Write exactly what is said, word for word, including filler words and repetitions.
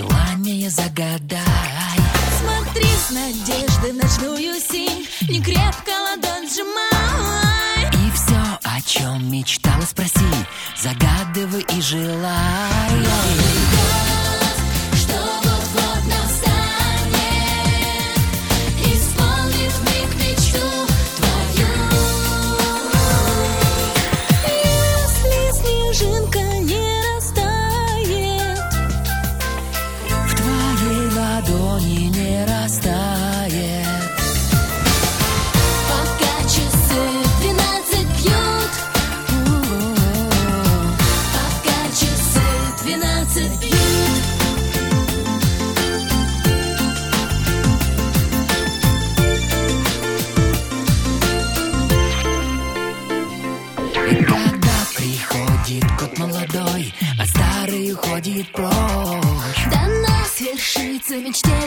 желание загадай. Смотри с надеждой в ночную синь, не крепко ладонь сжимай. И все, о чем мечтала, спроси, загадывай и желай. Что вот-вот настанет, исполнит вмиг мечту твою. Если снежинка не растает, В твоей ладони не растает. пока часы двенадцать бьют, пока часы двенадцать бьют. И когда приходит год молодой, а старый уходит прочь, До нас свершится мечте